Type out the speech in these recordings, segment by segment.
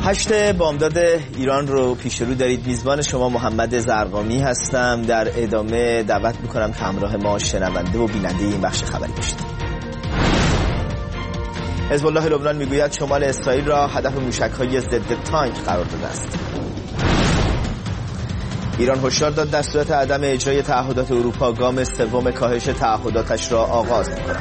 8 بامداد ایران رو پیش رو دارید. میزبان شما محمد زرقامی هستم. در ادامه دعوت میکنم که همراه ما شنونده و بیننده این بخش خبری باشید. حزب الله لبنان میگوید شمال اسرائیل را هدف موشک‌های ضد تانک قرار داده است. ایران هشدار داد در صورت عدم اجرای تعهدات اروپا گام سوم کاهش تعهداتش را آغاز می‌کند.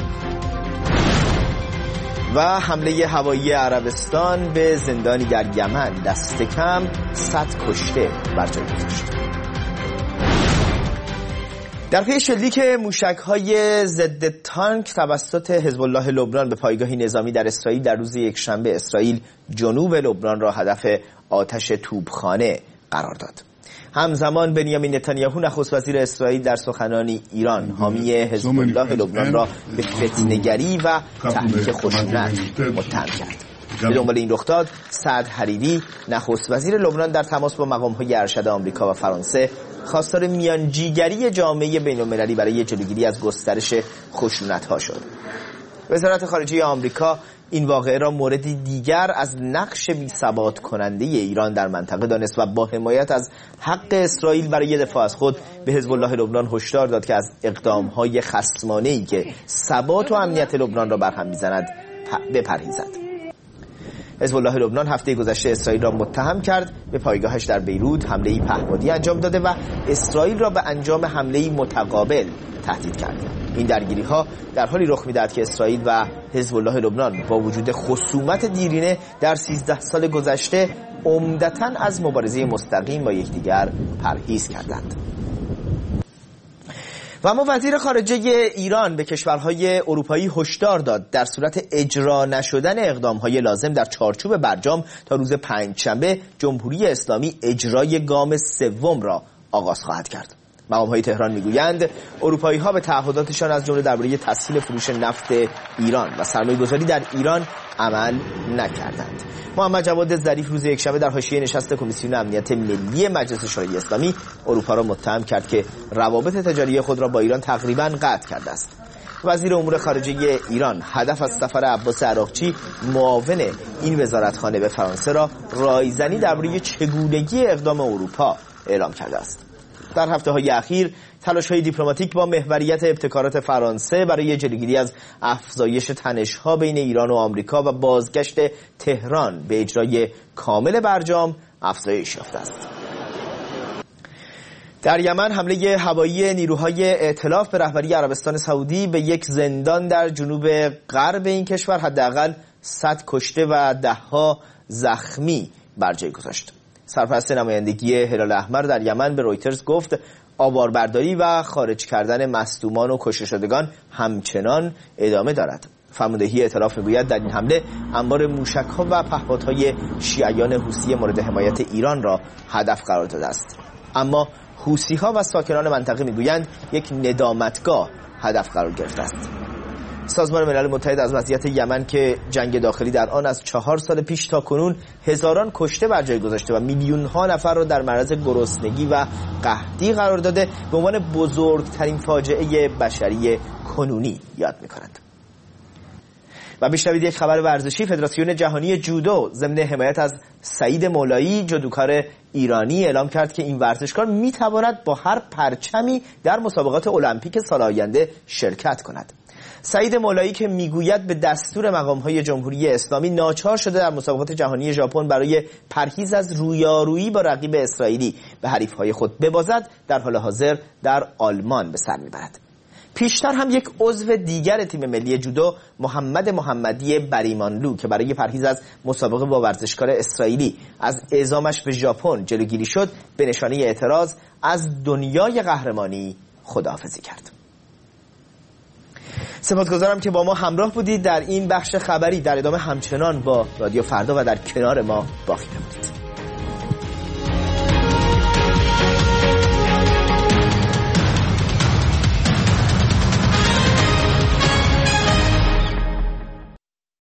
و حمله هوایی عربستان به زندانی در یمن دست کم 100 کشته بر جای گذاشت. در پی شلیک موشک‌های ضد تانک توسط حزب الله لبنان به پایگاهی نظامی در اسرائیل در روز یکشنبه، اسرائیل جنوب لبنان را هدف آتش توپخانه قرار داد. همزمان بنیامین نتانیاهو نخست وزیر اسرائیل در سخنانی ایران حامی حزب الله لبنان را به فتنه‌گری و تحریک خشونت متهم کرد. به دنبال این رخداد سعد حریری نخست وزیر لبنان در تماس با مقام‌های ارشد آمریکا و فرانسه خواستار میانجیگری جامعه بین‌المللی برای جلوگیری از گسترش خشونت‌ها شد. وزارت خارجه آمریکا این واقعه را موردی دیگر از نقش بی‌ثبات کننده ایران در منطقه دانست و با حمایت از حق اسرائیل برای دفاع از خود به حزب الله لبنان هشدار داد که از اقدام‌های خصمانه‌ای که ثبات و امنیت لبنان را برهم می‌زند بپرهیزد. حزب الله لبنان هفته گذشته اسرائیل را متهم کرد به پایگاهش در بیروت حمله‌ای پهپادی انجام داده و اسرائیل را به انجام حمله‌ای متقابل تهدید کرد. این درگیری‌ها در حالی رخ می‌دهد که اسرائیل و حزب الله لبنان با وجود خصومت دیرینه در 13 سال گذشته عمدتاً از مبارزه مستقیم با یکدیگر پرهیز کردند. و اما وزیر خارجه ایران به کشورهای اروپایی هشدار داد در صورت اجرا نشدن اقدام‌های لازم در چارچوب برجام تا روز پنجشنبه جمهوری اسلامی اجرای گام سوم را آغاز خواهد کرد. مقام‌های تهران میگویند اروپایی‌ها به تعهداتشان از جمله درباره تسهیل فروش نفت ایران و سرمایه‌گذاری در ایران عمل نکردند. محمد جواد ظریف روز یکشنبه در حاشیه نشست کمیسیون امنیت ملی مجلس شورای اسلامی اروپا را متهم کرد که روابط تجاری خود را با ایران تقریباً قطع کرده است. وزیر امور خارجه ایران هدف از سفر عباس عراقچی معاون این وزارتخانه به فرانسه را رایزنی درباره چگونگی اقدام اروپا اعلام کرده است. در هفته‌های اخیر تلاش‌های دیپلماتیک با محوریت ابتکارات فرانسه برای جلوگیری از افزایش تنش‌ها بین ایران و آمریکا و بازگشت تهران به اجرای کامل برجام افزایش یافته است. در یمن حمله هوایی نیروهای ائتلاف به رهبری عربستان سعودی به یک زندان در جنوب غرب این کشور حداقل 100 کشته و ده‌ها زخمی بر جای گذاشت. سرپرست نمایندگی هلال احمر در یمن به رویترز گفت آواربرداری و خارج کردن مصدومان و کشته شدگان همچنان ادامه دارد. فرماندهی ائتلاف میگوید در این حمله انبار موشک‌ها و پهپادهای شیعیان حوثی مورد حمایت ایران را هدف قرار داده است. اما حوثی‌ها و ساکنان منطقه میگویند یک ندامتگاه هدف قرار گرفته است. سازمان ملل متحد از وضعیت یمن که جنگ داخلی در آن از 4 سال پیش تا کنون هزاران کشته بر جای گذاشته و میلیون‌ها نفر را در معرض گرسنگی و قحطی قرار داده به عنوان بزرگترین فاجعه بشری کنونی یاد می‌کند. و بشنوید یک خبر ورزشی. فدراسیون جهانی جودو ضمن حمایت از سعید مولایی جودوکار ایرانی اعلام کرد که این ورزشکار می‌تواند با هر پرچمی در مسابقات المپیک سال آینده شرکت کند. سعید مولایی که میگوید به دستور مقام‌های جمهوری اسلامی ناچار شده در مسابقات جهانی ژاپن برای پرهیز از رویارویی با رقیب اسرائیلی به حریف‌های خود ببازد، در حال حاضر در آلمان به سر میبرد. پیشتر هم یک عضو دیگر تیم ملی جودو محمد محمدی بریمانلو که برای پرهیز از مسابقه با ورزشکار اسرائیلی از اعزامش به ژاپن جلوگیری شد، به نشانه اعتراض از دنیای قهرمانی خداحافظی کرد. سپاسگزارم که با ما همراه بودید در این بخش خبری. در ادامه همچنان با رادیو فردا و در کنار ما باقی بمونید.